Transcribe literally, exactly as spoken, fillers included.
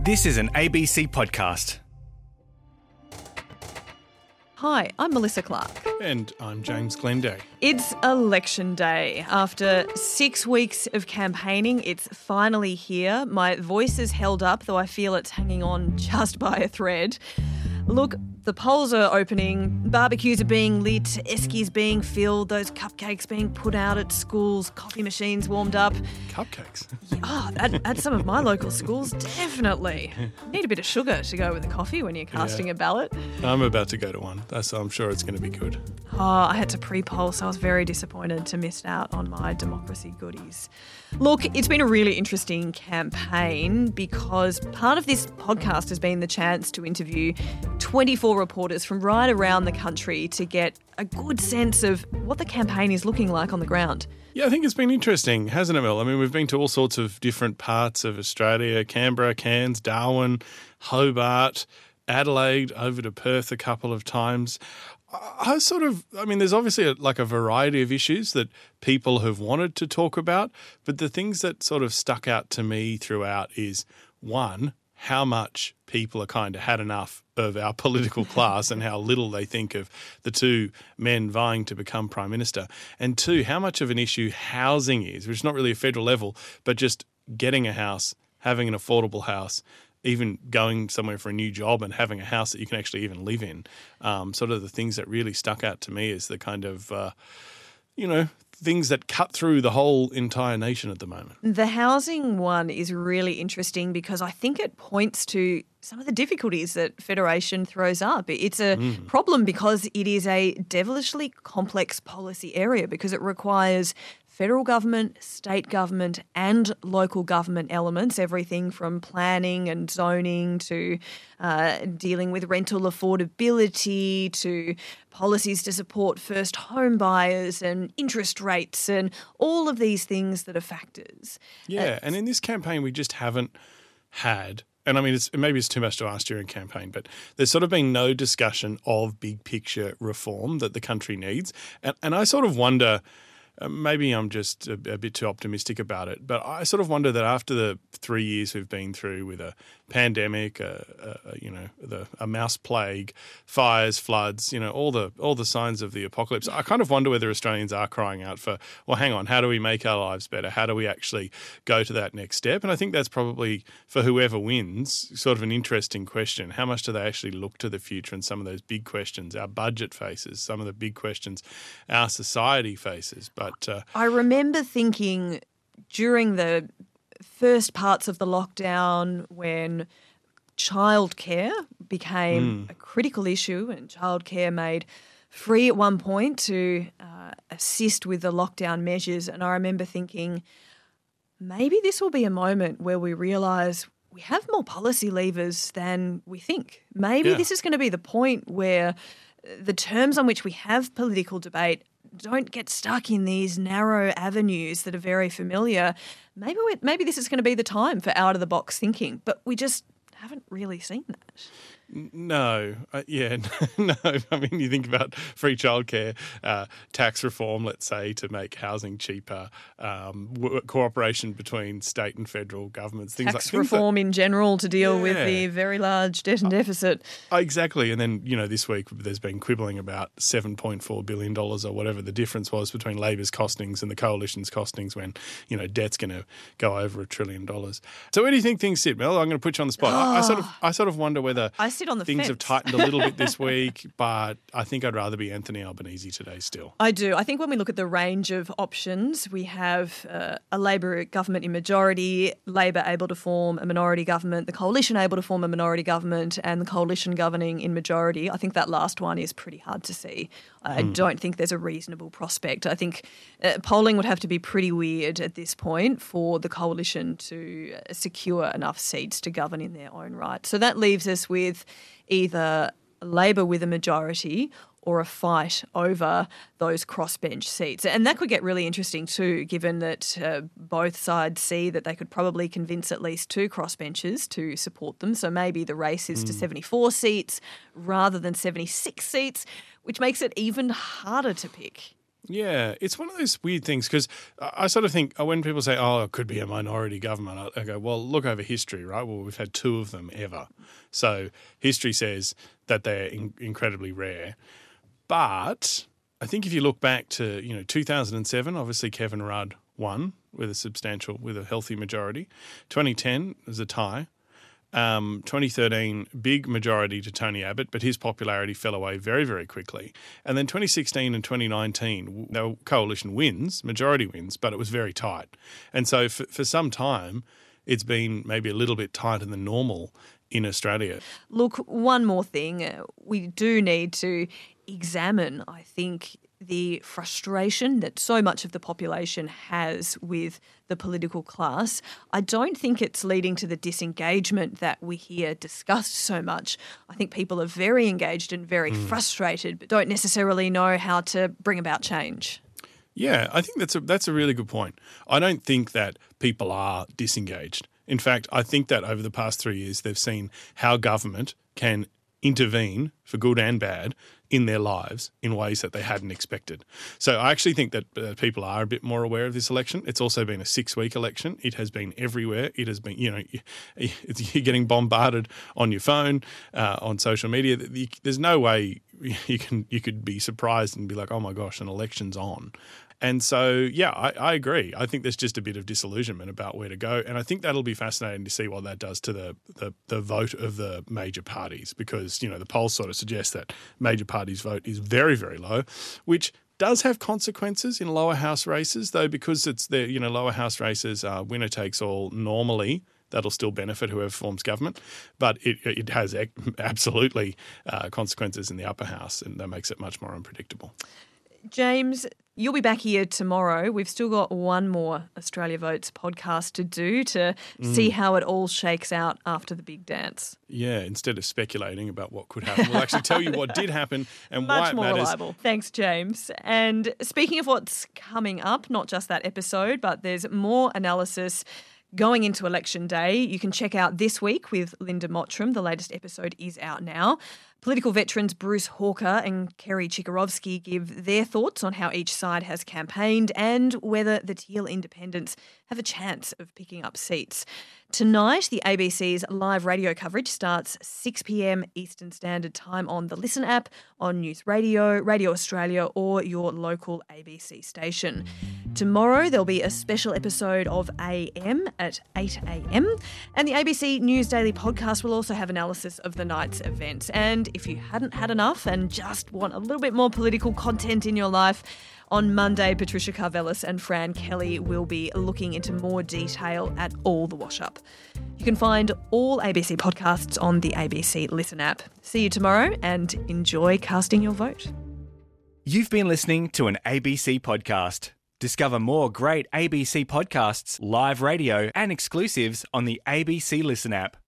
This is an A B C podcast. Hi, I'm Melissa Clark. And I'm James Glenday. It's election day. After six weeks of campaigning, it's finally here. My voice is held up, though I feel it's hanging on just by a thread. Look, the polls are opening, barbecues are being lit, eskies being filled, those cupcakes being put out at schools, coffee machines warmed up. Cupcakes? Oh, at, at some of my local schools, definitely. Need a bit of sugar to go with the coffee when you're casting Yeah. a ballot. I'm about to go to one, so I'm sure it's going to be good. Oh, I had to pre-poll, so I was very disappointed to miss out on my democracy goodies. Look, it's been a really interesting campaign because part of this podcast has been the chance to interview twenty-four reporters from right around the country to get a good sense of what the campaign is looking like on the ground. Yeah, I think it's been interesting, hasn't it, Mel? I mean, we've been to all sorts of different parts of Australia, Canberra, Cairns, Darwin, Hobart, Adelaide, over to Perth a couple of times. I sort of, I mean, there's obviously a, like a variety of issues that people have wanted to talk about, but the things that sort of stuck out to me throughout is, one, how much people are kind of had enough of our political class and how little they think of the two men vying to become Prime Minister. And two, how much of an issue housing is, which is not really a federal level, but just getting a house, having an affordable house, even going somewhere for a new job and having a house that you can actually even live in. Um, sort of the things that really stuck out to me is the kind of, uh, you know, things that cut through the whole entire nation at the moment. The housing one is really interesting because I think it points to some of the difficulties that Federation throws up. It's a mm. problem because it is a devilishly complex policy area because it requires federal government, state government and local government elements, everything from planning and zoning to uh, dealing with rental affordability to policies to support first home buyers and interest rates and all of these things that are factors. Yeah, uh, and in this campaign we just haven't had, and I mean it's, maybe it's too much to ask during campaign, but there's sort of been no discussion of big picture reform that the country needs. And, and I sort of wonder, Uh, maybe I'm just a, a bit too optimistic about it, but I sort of wonder that after the three years we've been through with a pandemic, a, a, you know, the, a mouse plague, fires, floods, you know, all the all the signs of the apocalypse, I kind of wonder whether Australians are crying out for, well, hang on, how do we make our lives better? How do we actually go to that next step? And I think that's probably, for whoever wins, sort of an interesting question. How much do they actually look to the future and some of those big questions our budget faces, some of the big questions our society faces? But But, uh, I remember thinking during the first parts of the lockdown when childcare became mm. a critical issue and childcare made free at one point to uh, assist with the lockdown measures. And I remember thinking maybe this will be a moment where we realise we have more policy levers than we think. Maybe Yeah. this is going to be the point where the terms on which we have political debate don't get stuck in these narrow avenues that are very familiar. Maybe we, maybe this is going to be the time for out-of-the-box thinking, but we just haven't really seen that. No, uh, yeah, no. I mean, you think about free childcare, uh, tax reform, let's say, to make housing cheaper, um, w- cooperation between state and federal governments, things Tax like things reform that, in general to deal Yeah. with the very large debt and deficit. Oh, exactly. And then, you know, this week there's been quibbling about seven point four billion dollars or whatever the difference was between Labor's costings and the Coalition's costings when, you know, debt's going to go over a trillion dollars. So where do you think things sit, Mel? I'm going to put you on the spot. I, I sort of I sort of wonder whether I sit on the things fence. have tightened a little bit this week, but I think I'd rather be Anthony Albanese today still. I do. I think when we look at the range of options, we have uh, a Labor government in majority, Labor able to form a minority government, the Coalition able to form a minority government, and the Coalition governing in majority. I think that last one is pretty hard to see. I mm. don't think there's a reasonable prospect. I think uh, polling would have to be pretty weird at this point for the Coalition to uh, secure enough seats to govern in their own right. So that leaves us with either Labor with a majority or a fight over those crossbench seats. And that could get really interesting too, given that uh, both sides see that they could probably convince at least two crossbenchers to support them. So maybe the race is mm. to seventy-four seats rather than seventy-six seats, which makes it even harder to pick. Yeah, it's one of those weird things because I sort of think when people say, oh, it could be a minority government, I go, well, look over history, right? Well, we've had two of them ever. So history says that they're in- incredibly rare. But I think if you look back to, you know, two thousand seven, obviously Kevin Rudd won with a substantial, with a healthy majority. twenty ten was a tie. Um, twenty thirteen, big majority to Tony Abbott, but his popularity fell away very, very quickly. And then twenty sixteen and twenty nineteen, the coalition wins, majority wins, but it was very tight. And so for, for some time, it's been maybe a little bit tighter than normal in Australia. Look, one more thing. We do need to examine, I think, the frustration that so much of the population has with the political class. I don't think it's leading to the disengagement that we hear discussed so much. I think people are very engaged and very mm. frustrated, but don't necessarily know how to bring about change. Yeah, I think that's a, that's a really good point. I don't think that people are disengaged. In fact, I think that over the past three years, they've seen how government can intervene for good and bad in their lives in ways that they hadn't expected. So I actually think that uh, people are a bit more aware of this election. It's also been a six-week election. It has been everywhere. It has been, you know, you're getting bombarded on your phone, uh, on social media. There's no way you can you could be surprised and be like, oh my gosh, an election's on. And so, yeah, I, I agree. I think there's just a bit of disillusionment about where to go. And I think that'll be fascinating to see what that does to the, the, the vote of the major parties because, you know, the polls sort of suggest that major parties' vote is very, very low, which does have consequences in lower house races, though, because it's the, you know, lower house races are winner takes all normally. That'll still benefit whoever forms government, but it, it has absolutely uh, consequences in the upper house, and that makes it much more unpredictable. James, you'll be back here tomorrow. We've still got one more Australia Votes podcast to do to mm. see how it all shakes out after the big dance. Yeah, instead of speculating about what could happen, we'll actually tell you what did happen and why Much it more matters. reliable. Thanks, James. And speaking of what's coming up, not just that episode, but there's more analysis going into Election Day. You can check out This Week with Linda Mottram. The latest episode is out now. Political veterans Bruce Hawker and Kerry Chikarovsky give their thoughts on how each side has campaigned and whether the Teal Independents have a chance of picking up seats. Tonight, the A B C's live radio coverage starts six p.m. Eastern Standard Time on the Listen app, on News Radio, Radio Australia or your local A B C station. Tomorrow, there'll be a special episode of A M at eight a.m. and the A B C News Daily podcast will also have analysis of the night's events. And if you hadn't had enough and just want a little bit more political content in your life, on Monday, Patricia Karvelis and Fran Kelly will be looking into more detail at all the wash-up. You can find all A B C podcasts on the A B C Listen app. See you tomorrow and enjoy casting your vote. You've been listening to an A B C podcast. Discover more great A B C podcasts, live radio and exclusives on the A B C Listen app.